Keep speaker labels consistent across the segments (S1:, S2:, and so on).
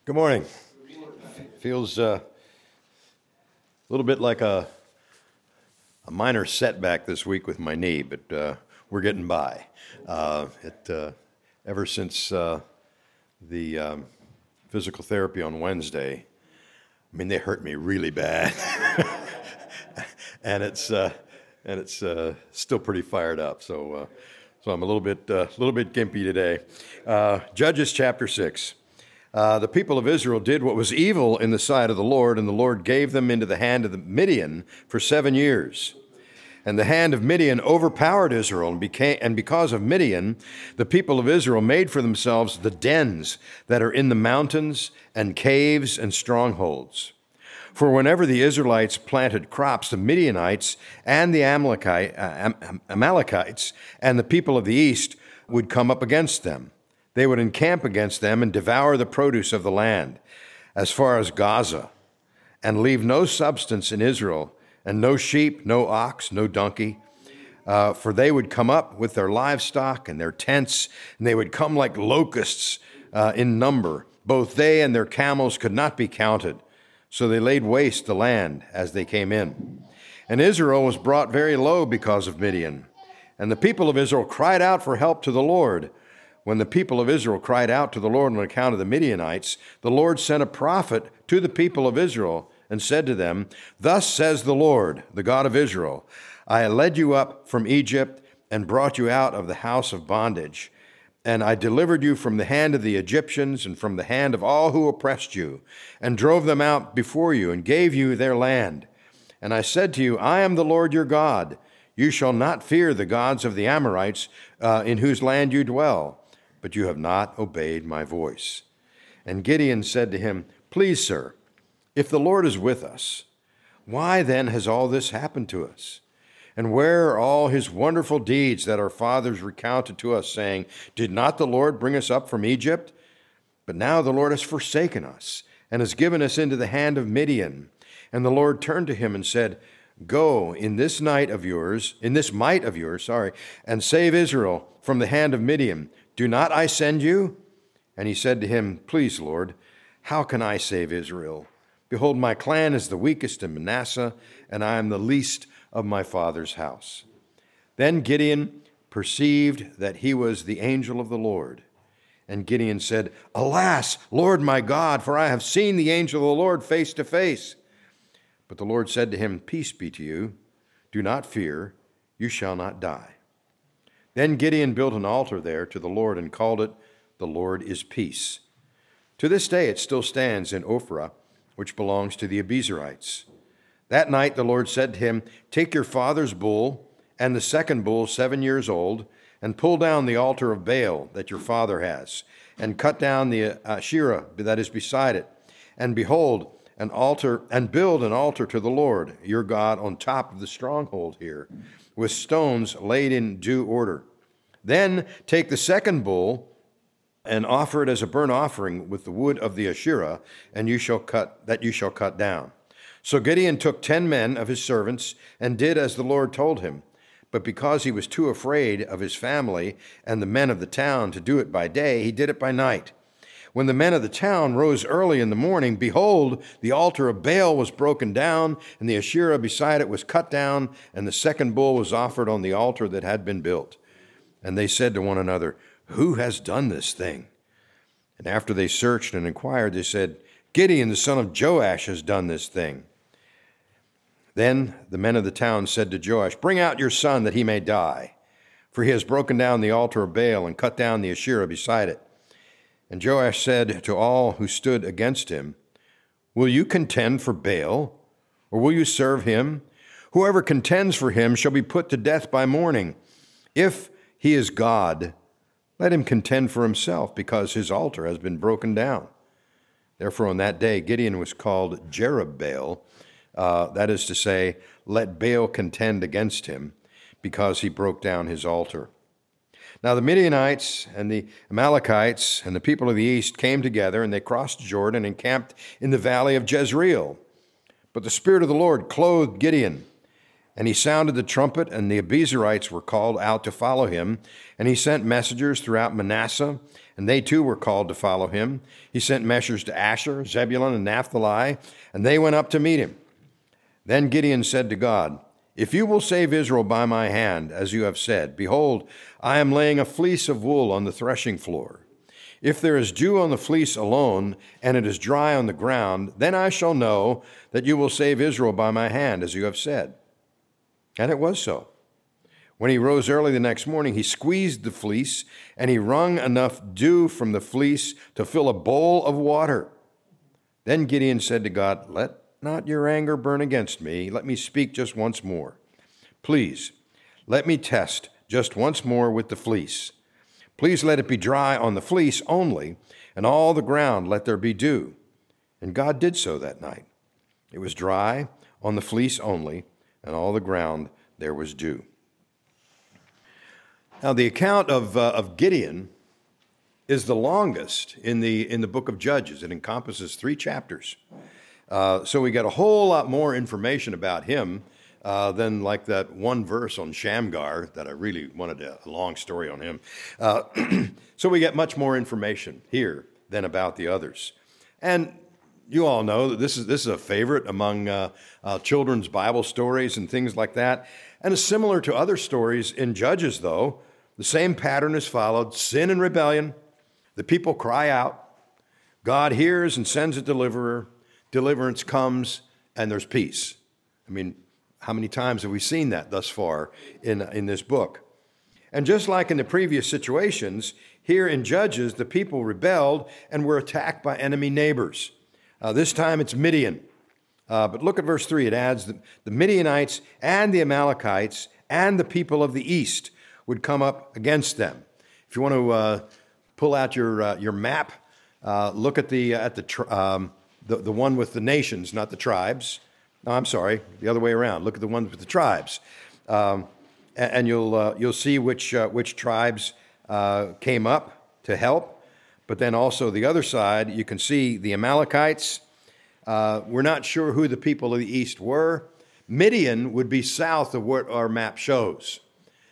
S1: Good morning. Feels a little bit like a minor setback this week with my knee, but we're getting by. Ever since the physical therapy on Wednesday, I mean, they hurt me really bad, and it's still pretty fired up. So I'm a little bit gimpy today. Judges chapter 6. The people of Israel did what was evil in the sight of the Lord, and the Lord gave them into the hand of the Midian for 7 years. And the hand of Midian overpowered Israel, and because of Midian, the people of Israel made for themselves the dens that are in the mountains and caves and strongholds. For whenever the Israelites planted crops, the Midianites and the Amalekites and the people of the east would come up against them. They would encamp against them and devour the produce of the land, as far as Gaza, and leave no substance in Israel, and no sheep, no ox, no donkey. For they would come up with their livestock and their tents, and they would come like locusts in number. Both they and their camels could not be counted. So they laid waste the land as they came in. And Israel was brought very low because of Midian. And the people of Israel cried out for help to the Lord. When the people of Israel cried out to the Lord on account of the Midianites, the Lord sent a prophet to the people of Israel and said to them, "Thus says the Lord, the God of Israel, I led you up from Egypt and brought you out of the house of bondage. And I delivered you from the hand of the Egyptians and from the hand of all who oppressed you, and drove them out before you and gave you their land. And I said to you, I am the Lord your God. You shall not fear the gods of the Amorites in whose land you dwell. But you have not obeyed my voice." And Gideon said to him, "Please, sir, if the Lord is with us, why then has all this happened to us? And where are all his wonderful deeds that our fathers recounted to us, saying, Did not the Lord bring us up from Egypt? But now the Lord has forsaken us and has given us into the hand of Midian." And the Lord turned to him and said, "Go in this might of yours, and save Israel from the hand of Midian. Do not I send you?" And he said to him, "Please, Lord, how can I save Israel? Behold, my clan is the weakest in Manasseh, and I am the least of my father's house." Then Gideon perceived that he was the angel of the Lord. And Gideon said, "Alas, Lord my God, for I have seen the angel of the Lord face to face." But the Lord said to him, "Peace be to you. Do not fear. You shall not die." Then Gideon built an altar there to the Lord and called it, "The Lord is Peace." To this day it still stands in Ophrah, which belongs to the Abiezrites. That night the Lord said to him, "Take your father's bull and the second bull 7 years old, and pull down the altar of Baal that your father has, and cut down the Asherah that is beside it. And behold, an altar, and build an altar to the Lord your God on top of the stronghold here, with stones laid in due order. Then take the second bull and offer it as a burnt offering with the wood of the Asherah, and you shall cut down." So Gideon took 10 men of his servants and did as the Lord told him. But because he was too afraid of his family and the men of the town to do it by day, he did it by night. When the men of the town rose early in the morning, behold, the altar of Baal was broken down, and the Asherah beside it was cut down, and the second bull was offered on the altar that had been built. And they said to one another, "Who has done this thing?" And after they searched and inquired, they said, "Gideon the son of Joash has done this thing." Then the men of the town said to Joash, "Bring out your son that he may die, for he has broken down the altar of Baal and cut down the Asherah beside it." And Joash said to all who stood against him, "Will you contend for Baal, or will you serve him? Whoever contends for him shall be put to death by morning. If he is God, let him contend for himself, because his altar has been broken down." Therefore on that day Gideon was called Jerubbaal, that is to say, "Let Baal contend against him," because he broke down his altar. Now the Midianites and the Amalekites and the people of the east came together, and they crossed Jordan and camped in the valley of Jezreel. But the Spirit of the Lord clothed Gideon, And he sounded the trumpet, and the Abiezrites were called out to follow him. And he sent messengers throughout Manasseh, and they too were called to follow him. He sent messengers to Asher, Zebulun, and Naphtali, and they went up to meet him. Then Gideon said to God, "If you will save Israel by my hand, as you have said, behold, I am laying a fleece of wool on the threshing floor. If there is dew on the fleece alone, and it is dry on the ground, then I shall know that you will save Israel by my hand, as you have said." And it was so. When he rose early the next morning, he squeezed the fleece, and he wrung enough dew from the fleece to fill a bowl of water. Then Gideon said to God, "Let not your anger burn against me. Let me speak just once more. Please, let me test just once more with the fleece. Please let it be dry on the fleece only, and all the ground let there be dew." And God did so that night. It was dry on the fleece only, and all the ground there was dew. Now, the account of Gideon is the longest in the book of Judges. It encompasses 3 chapters. So we got a whole lot more information about him than like that one verse on Shamgar that I really wanted a long story on him. So we get much more information here than about the others. And you all know that this is a favorite among children's Bible stories and things like that. And it's similar to other stories in Judges, though. The same pattern is followed: sin and rebellion. The people cry out. God hears and sends a deliverer. Deliverance comes, and there's peace. I mean, how many times have we seen that thus far in this book? And just like in the previous situations, here in Judges, the people rebelled and were attacked by enemy neighbors. This time it's Midian. But look at verse 3. It adds that the Midianites and the Amalekites and the people of the east would come up against them. If you want to pull out your map, look at the one with the nations, not the tribes. No, I'm sorry, the other way around. Look at the one with the tribes, and you'll see which tribes came up to help. But then also the other side, you can see the Amalekites. We're not sure who the people of the east were. Midian would be south of what our map shows.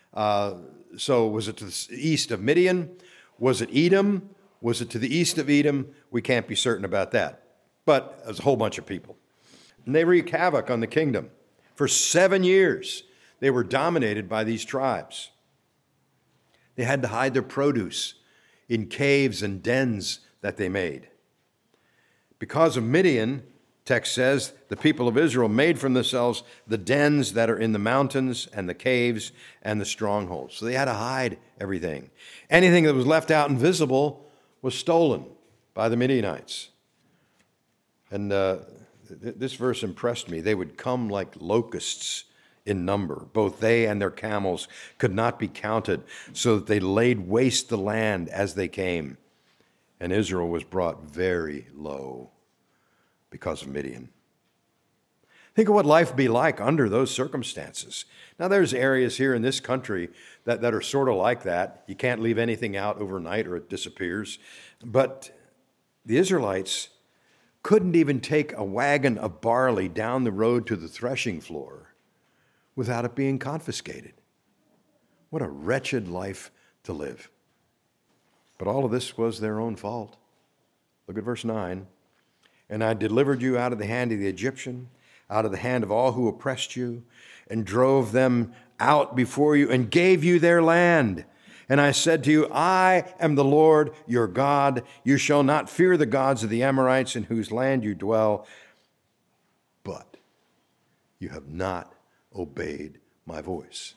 S1: So was it to the east of Midian? Was it Edom? Was it to the east of Edom? We can't be certain about that. But there's a whole bunch of people. And they wreak havoc on the kingdom. For 7 years, they were dominated by these tribes. They had to hide their produce in caves and dens that they made. Because of Midian, text says, the people of Israel made for themselves the dens that are in the mountains and the caves and the strongholds. So they had to hide everything. Anything that was left out invisible was stolen by the Midianites. And this verse impressed me. They would come like locusts in number. Both they and their camels could not be counted, so that they laid waste the land as they came. And Israel was brought very low because of Midian. Think of what life would be like under those circumstances. Now, there's areas here in this country that are sort of like that. You can't leave anything out overnight or it disappears. But the Israelites couldn't even take a wagon of barley down the road to the threshing floor without it being confiscated. What a wretched life to live. But all of this was their own fault. Look at verse 9. And I delivered you out of the hand of the Egyptian, out of the hand of all who oppressed you, and drove them out before you, and gave you their land. And I said to you, I am the Lord your God. You shall not fear the gods of the Amorites in whose land you dwell. But you have not obeyed my voice.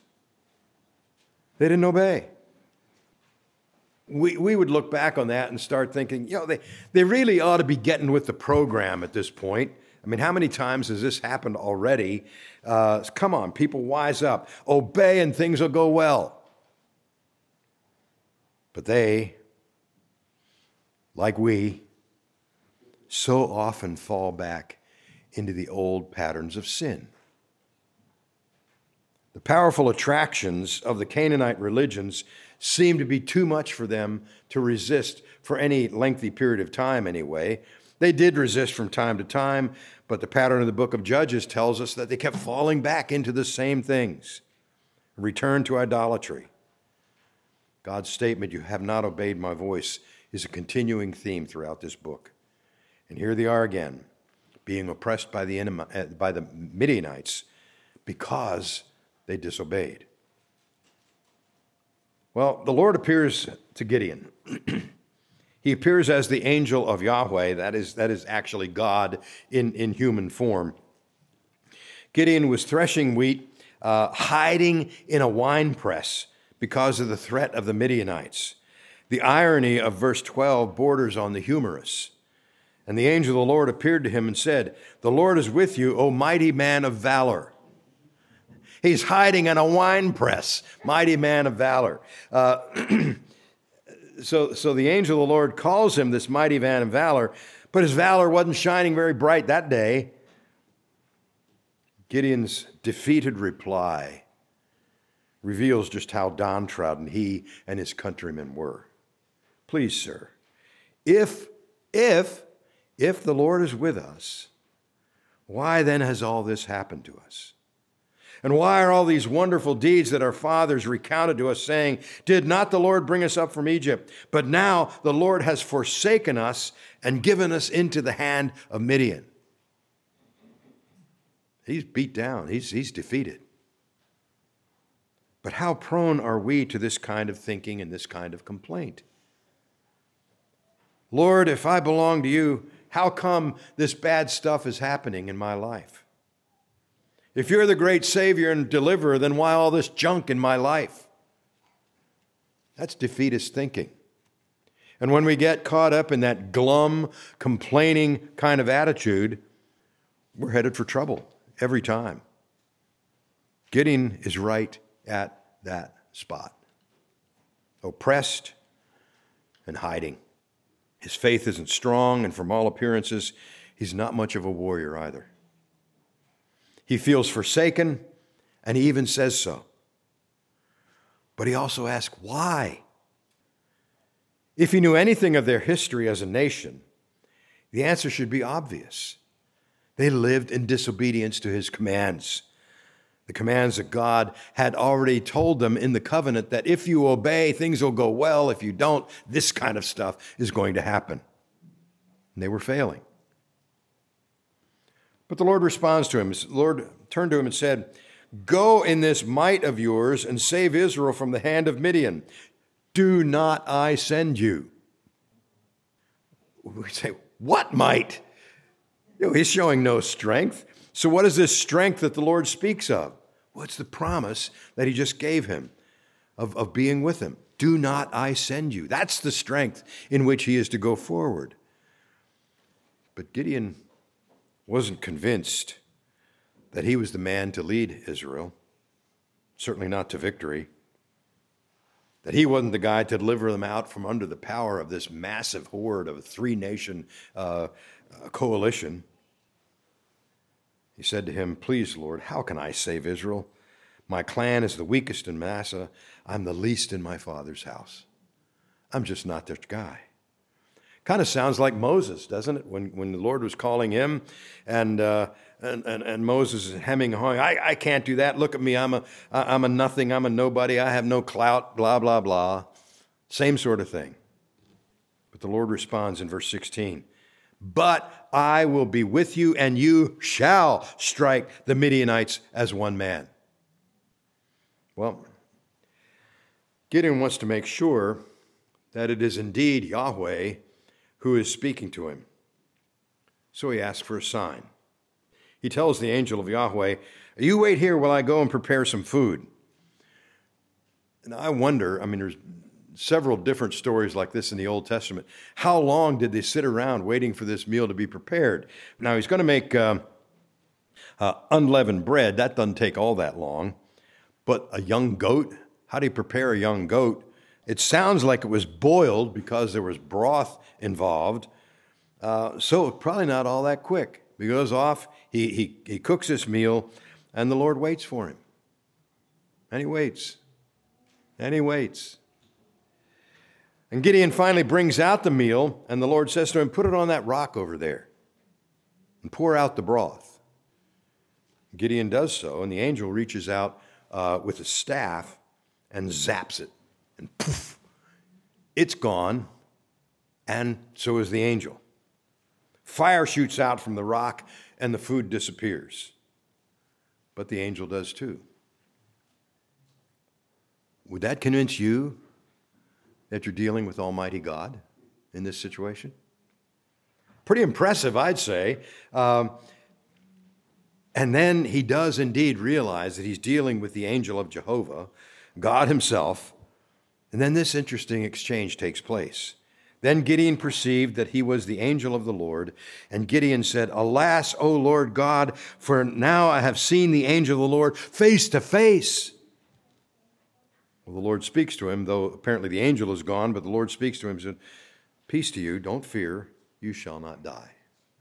S1: They didn't obey. We would look back on that and start thinking, they really ought to be getting with the program at this point. I mean, how many times has this happened already? Come on, people, wise up. Obey and things will go well. But they, like we, so often fall back into the old patterns of sin. The powerful attractions of the Canaanite religions seemed to be too much for them to resist for any lengthy period of time anyway. They did resist from time to time, but the pattern of the book of Judges tells us that they kept falling back into the same things. Return to idolatry. God's statement, "You have not obeyed my voice," is a continuing theme throughout this book. And here they are again, being oppressed by the Midianites because they disobeyed. Well, the Lord appears to Gideon. He appears as the angel of Yahweh. That is actually God in human form. Gideon was threshing wheat, hiding in a wine press because of the threat of the Midianites. The irony of verse 12 borders on the humorous. And the angel of the Lord appeared to him and said, "The Lord is with you, O mighty man of valor." He's hiding in a wine press, mighty man of valor. So the angel of the Lord calls him this mighty man of valor, but his valor wasn't shining very bright that day. Gideon's defeated reply reveals just how downtrodden he and his countrymen were. "Please, sir, if the Lord is with us, why then has all this happened to us? And why are all these wonderful deeds that our fathers recounted to us, saying, 'Did not the Lord bring us up from Egypt?' But now the Lord has forsaken us and given us into the hand of Midian." He's beat down. He's defeated. But how prone are we to this kind of thinking and this kind of complaint? "Lord, if I belong to you, how come this bad stuff is happening in my life? If you're the great Savior and deliverer, then why all this junk in my life?" That's defeatist thinking. And when we get caught up in that glum, complaining kind of attitude, we're headed for trouble every time. Gideon is right at that spot. Oppressed and hiding. His faith isn't strong, and from all appearances, he's not much of a warrior either. He feels forsaken, and he even says so. But he also asks, why? If he knew anything of their history as a nation, the answer should be obvious. They lived in disobedience to his commands. The commands that God had already told them in the covenant that if you obey, things will go well. If you don't, this kind of stuff is going to happen. And they were failing. But the Lord responds to him. The Lord turned to him and said, "Go in this might of yours and save Israel from the hand of Midian. Do not I send you?" We say, what might? He's showing no strength. So what is this strength that the Lord speaks of? Well, it's the promise that he just gave him of being with him. Do not I send you? That's the strength in which he is to go forward. But Gideon wasn't convinced that he was the man to lead Israel, certainly not to victory, that he wasn't the guy to deliver them out from under the power of this massive horde of a three-nation coalition. He said to him, "Please, Lord, how can I save Israel? My clan is the weakest in Manasseh. I'm the least in my father's house. I'm just not that guy." Kind of sounds like Moses, doesn't it? When the Lord was calling him, and Moses is hemming and hawing, I can't do that. Look at me, I'm a nothing, I'm a nobody, I have no clout, blah, blah, blah. Same sort of thing. But the Lord responds in verse 16, "But I will be with you, and you shall strike the Midianites as one man." Well, Gideon wants to make sure that it is indeed Yahweh who is speaking to him. So he asks for a sign. He tells the angel of Yahweh, "You wait here while I go and prepare some food." And I wonder, there's several different stories like this in the Old Testament. How long did they sit around waiting for this meal to be prepared? Now, he's going to make unleavened bread. That doesn't take all that long. But a young goat? How do you prepare a young goat? It sounds like it was boiled because there was broth involved. So probably not all that quick. He goes off, he cooks this meal, and the Lord waits for him. And he waits. And he waits. And Gideon finally brings out the meal, and the Lord says to him, put it on that rock over there and pour out the broth. Gideon does so, and the angel reaches out with a staff and zaps it. And poof, it's gone, and so is the angel. Fire shoots out from the rock, and the food disappears. But the angel does too. Would that convince you that you're dealing with Almighty God in this situation? Pretty impressive, I'd say. And then he does indeed realize that he's dealing with the angel of Jehovah, God himself. And then this interesting exchange takes place. Then Gideon perceived that he was the angel of the Lord, and Gideon said, alas, O Lord God, for now I have seen the angel of the Lord face to face. Well, the Lord speaks to him, though apparently the angel is gone, but the Lord speaks to him and said, peace to you, don't fear, you shall not die.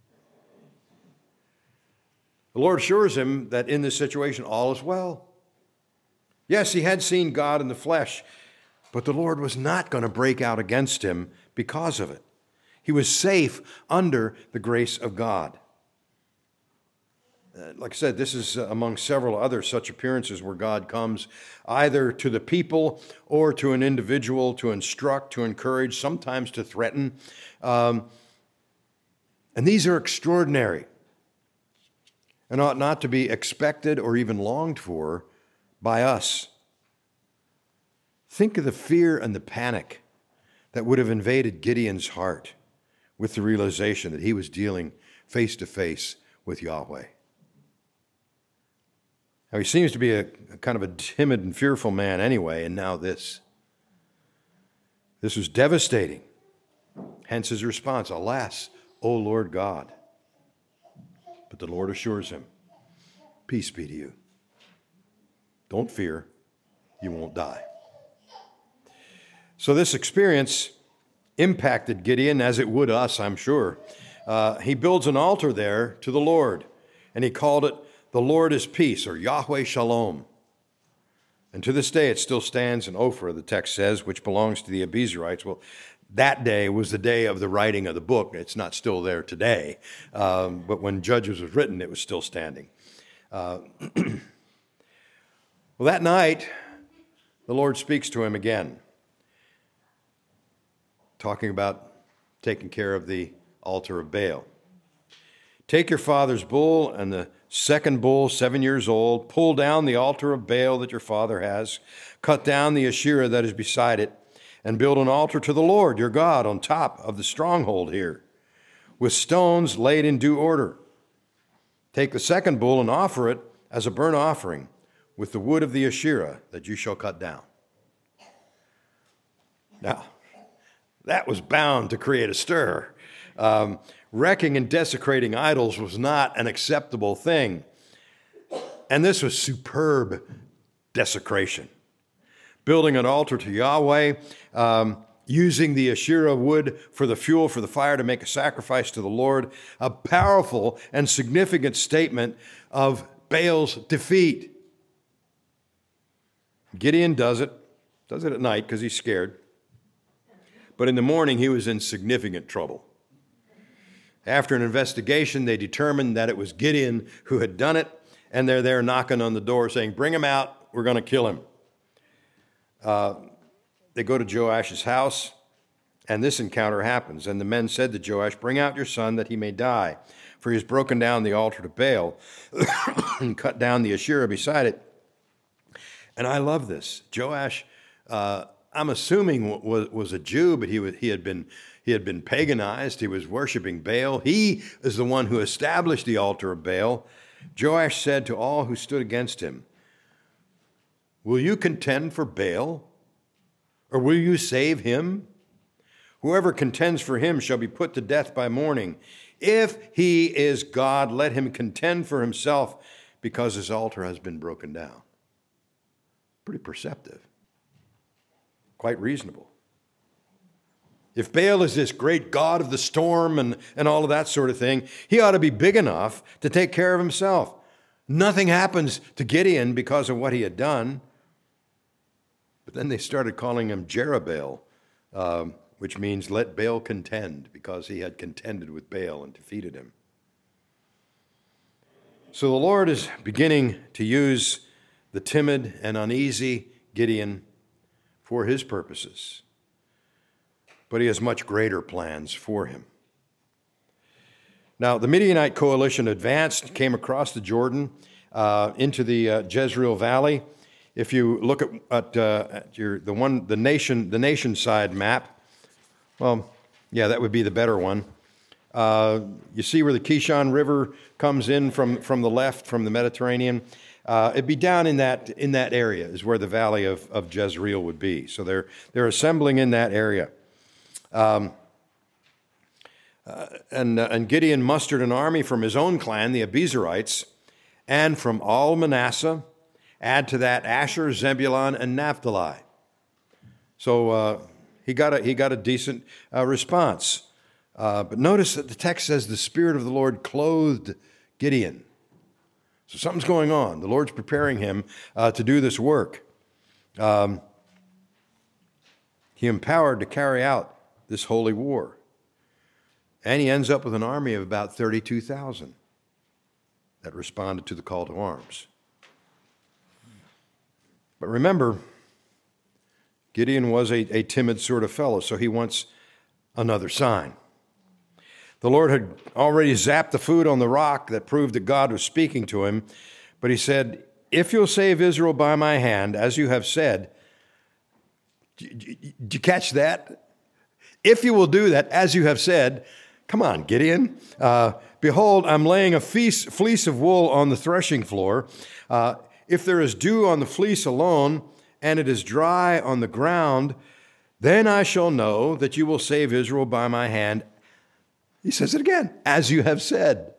S1: The Lord assures him that in this situation all is well. Yes, he had seen God in the flesh, but the Lord was not going to break out against him because of it. He was safe under the grace of God. Like I said, this is among several other such appearances where God comes either to the people or to an individual to instruct, to encourage, sometimes to threaten. And these are extraordinary and ought not to be expected or even longed for by us. Think of the fear and the panic that would have invaded Gideon's heart with the realization that he was dealing face to face with Yahweh. Now, he seems to be a kind of a timid and fearful man anyway, and now this. This was devastating. Hence his response, alas, O Lord God. But the Lord assures him, peace be to you. Don't fear, you won't die. So this experience impacted Gideon as it would us, I'm sure. He builds an altar there to the Lord, and he called it the Lord is Peace, or Yahweh Shalom. And to this day it still stands in Ophrah, the text says, which belongs to the Abiezrites. Well, that day was the day of the writing of the book. It's not still there today, but when Judges was written, it was still standing. Well, that night, the Lord speaks to him again, talking about taking care of the altar of Baal. Take your father's bull and the second bull, 7 years old, pull down the altar of Baal that your father has, cut down the Asherah that is beside it, and build an altar to the Lord your God on top of the stronghold here, with stones laid in due order. Take the second bull and offer it as a burnt offering with the wood of the Asherah that you shall cut down. Now, that was bound to create a stir. Wrecking and desecrating idols was not an acceptable thing. And this was superb desecration. Building an altar to Yahweh, using the Asherah wood for the fuel for the fire to make a sacrifice to the Lord, a powerful and significant statement of Baal's defeat. Gideon does it at night because he's scared. But in the morning, he was in significant trouble. After an investigation, they determined that it was Gideon who had done it, and they're there knocking on the door saying, bring him out, we're going to kill him. They go to Joash's house, and this encounter happens. And the men said to Joash, bring out your son that he may die, for he has broken down the altar to Baal and cut down the Asherah beside it. And I love this. Joash, I'm assuming was a Jew, but he had been paganized. He was worshiping Baal. He is the one who established the altar of Baal. Joash said to all who stood against him, will you contend for Baal, or will you save him? Whoever contends for him shall be put to death by morning. If he is God, let him contend for himself, because his altar has been broken down. Pretty perceptive. Quite reasonable. If Baal is this great god of the storm and all of that sort of thing, he ought to be big enough to take care of himself. Nothing happens to Gideon because of what he had done. But then they started calling him Jerubbaal, which means let Baal contend, because he had contended with Baal and defeated him. So the Lord is beginning to use the timid and uneasy Gideon for his purposes, but he has much greater plans for him. Now, the Midianite coalition advanced, came across the Jordan into the Jezreel Valley. If you look at the nation side map, well, yeah, that would be the better one. You see where the Kishon River comes in from the left, from the Mediterranean. It'd be down in that area is where the valley of Jezreel would be. So they're assembling in that area. And Gideon mustered an army from his own clan, the Abiezrites, and from all Manasseh. Add to that Asher, Zebulun, and Naphtali. So he got a decent response. But notice that the text says the Spirit of the Lord clothed Gideon. So something's going on. The Lord's preparing him to do this work. He empowered to carry out this holy war. And he ends up with an army of about 32,000 that responded to the call to arms. But remember, Gideon was a timid sort of fellow, so he wants another sign. The Lord had already zapped the food on the rock that proved that God was speaking to him, but he said, if you'll save Israel by my hand, as you have said, did you catch that? If you will do that, as you have said, come on, Gideon. Behold, I'm laying a fleece of wool on the threshing floor. If there is dew on the fleece alone, and it is dry on the ground, then I shall know that you will save Israel by my hand. He says it again, as you have said.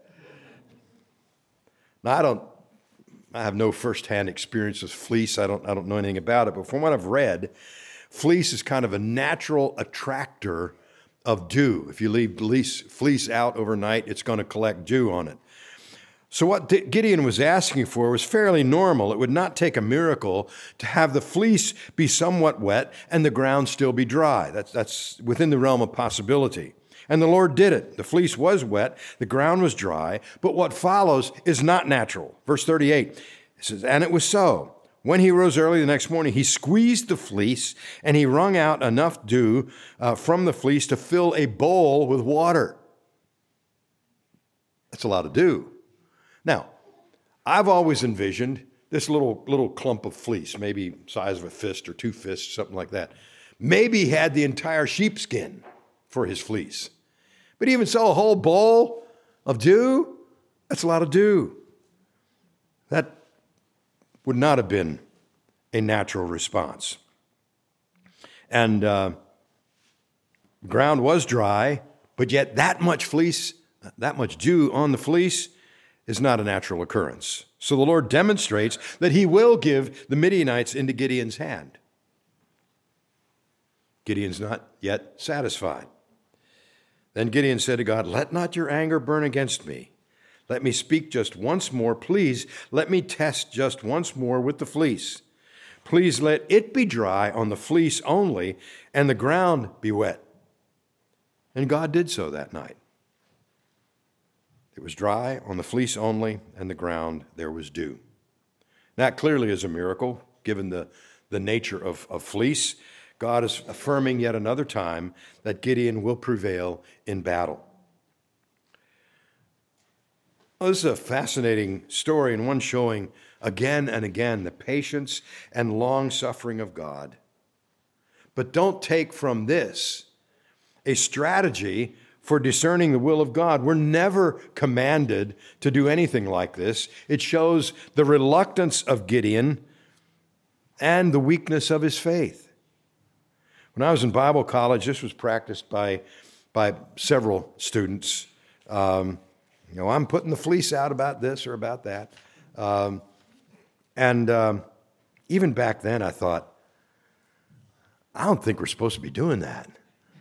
S1: Now, I have no firsthand experience with fleece. I don't know anything about it, but from what I've read, fleece is kind of a natural attractor of dew. If you leave fleece out overnight, it's going to collect dew on it. So what Gideon was asking for was fairly normal. It would not take a miracle to have the fleece be somewhat wet and the ground still be dry. That's within the realm of possibility. And the Lord did it. The fleece was wet, the ground was dry, but what follows is not natural. Verse 38, it says, and it was so. When he rose early the next morning, he squeezed the fleece and he wrung out enough dew from the fleece to fill a bowl with water. That's a lot of dew. Now, I've always envisioned this little clump of fleece, maybe size of a fist or two fists, something like that. Maybe he had the entire sheepskin for his fleece. But even so, a whole bowl of dew, that's a lot of dew. That would not have been a natural response. And the ground was dry, but yet that much fleece, that much dew on the fleece is not a natural occurrence. So the Lord demonstrates that he will give the Midianites into Gideon's hand. Gideon's not yet satisfied. Then Gideon said to God, let not your anger burn against me. Let me speak just once more. Please, let me test just once more with the fleece. Please let it be dry on the fleece only, and the ground be wet. And God did so that night. It was dry on the fleece only, and the ground there was dew. That clearly is a miracle, given the nature of fleece. God is affirming yet another time that Gideon will prevail in battle. Well, this is a fascinating story, and one showing again and again the patience and long-suffering of God. But don't take from this a strategy for discerning the will of God. We're never commanded to do anything like this. It shows the reluctance of Gideon and the weakness of his faith. When I was in Bible college, this was practiced by several students. I'm putting the fleece out about this or about that. Even back then, I thought, I don't think we're supposed to be doing that.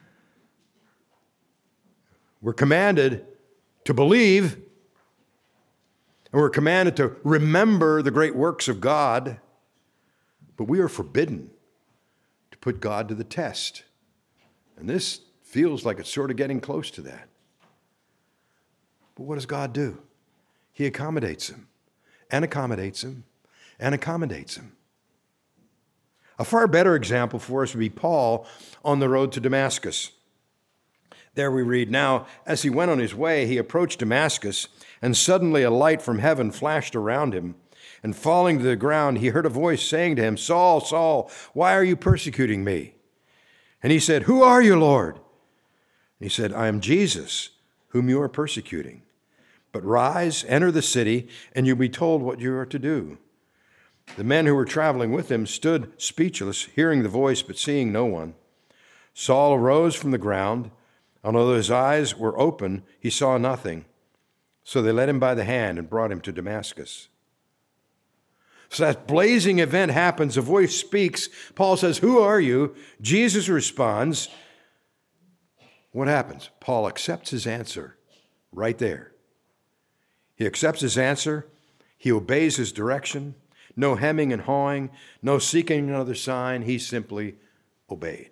S1: We're commanded to believe, and we're commanded to remember the great works of God, but we are forbidden to put God to the test And this feels like it's sort of getting close to that. But what does God do? He accommodates him, and accommodates him, and accommodates him. A far better example for us would be Paul on the road to Damascus. There we read, "Now, as he went on his way, he approached Damascus, and suddenly a light from heaven flashed around him. And falling to the ground, he heard a voice saying to him, 'Saul, Saul, why are you persecuting me?' And he said, 'Who are you, Lord?' And he said, 'I am Jesus, whom you are persecuting. But rise, enter the city, and you'll be told what you are to do.' The men who were traveling with him stood speechless, hearing the voice but seeing no one. Saul arose from the ground. Although his eyes were open, he saw nothing. So they led him by the hand and brought him to Damascus." So that blazing event happens. A voice speaks. Paul says, "Who are you?" Jesus responds. What happens? Paul accepts his answer right there. He accepts his answer. He obeys his direction. No hemming and hawing. No seeking another sign. He simply obeyed.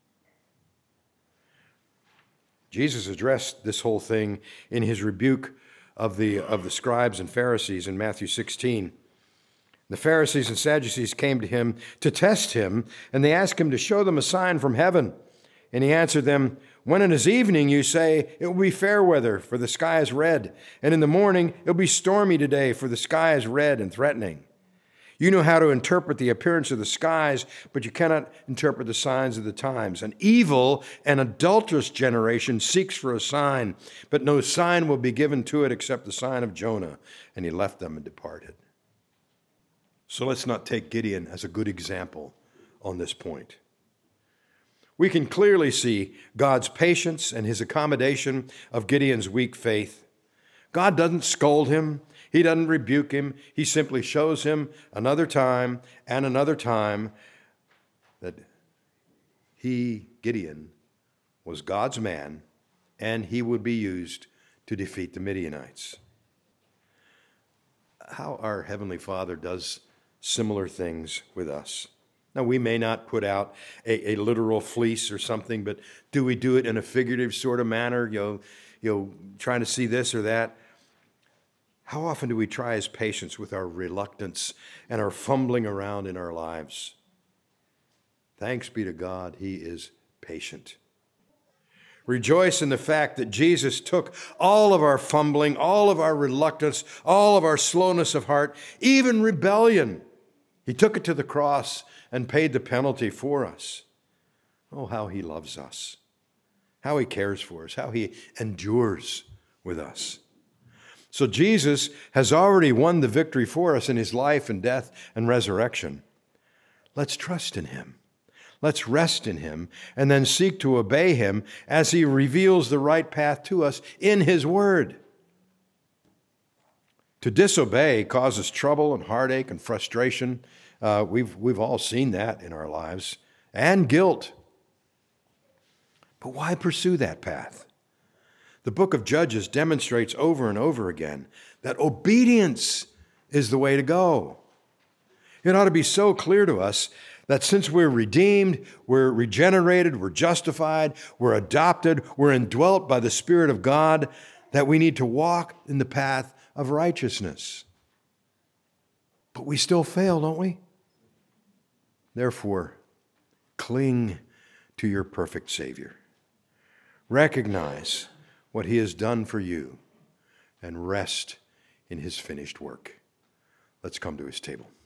S1: Jesus addressed this whole thing in his rebuke of the scribes and Pharisees in Matthew 16. The Pharisees and Sadducees came to him to test him, and they asked him to show them a sign from heaven. And he answered them, "When it is evening, you say, 'It will be fair weather, for the sky is red.' And in the morning, 'It will be stormy today, for the sky is red and threatening.' You know how to interpret the appearance of the skies, but you cannot interpret the signs of the times. An evil and adulterous generation seeks for a sign, but no sign will be given to it except the sign of Jonah." And he left them and departed. So let's not take Gideon as a good example on this point. We can clearly see God's patience and his accommodation of Gideon's weak faith. God doesn't scold him. He doesn't rebuke him. He simply shows him another time and another time that he, Gideon, was God's man, and he would be used to defeat the Midianites. How our Heavenly Father does similar things with us. Now, we may not put out a literal fleece or something, but do we do it in a figurative sort of manner, trying to see this or that? How often do we try his patience with our reluctance and our fumbling around in our lives? Thanks be to God, he is patient. Rejoice in the fact that Jesus took all of our fumbling, all of our reluctance, all of our slowness of heart, even rebellion. He took it to the cross and paid the penalty for us. Oh, how he loves us, how he cares for us, how he endures with us. So Jesus has already won the victory for us in his life and death and resurrection. Let's trust in him. Let's rest in him and then seek to obey him as he reveals the right path to us in his word. To disobey causes trouble and heartache and frustration. We've all seen that in our lives, and guilt. But why pursue that path? The book of Judges demonstrates over and over again that obedience is the way to go. It ought to be so clear to us that since we're redeemed, we're regenerated, we're justified, we're adopted, we're indwelt by the Spirit of God, that we need to walk in the path of righteousness. But we still fail, don't we? Therefore, cling to your perfect Savior. Recognize what he has done for you and rest in his finished work. Let's come to his table.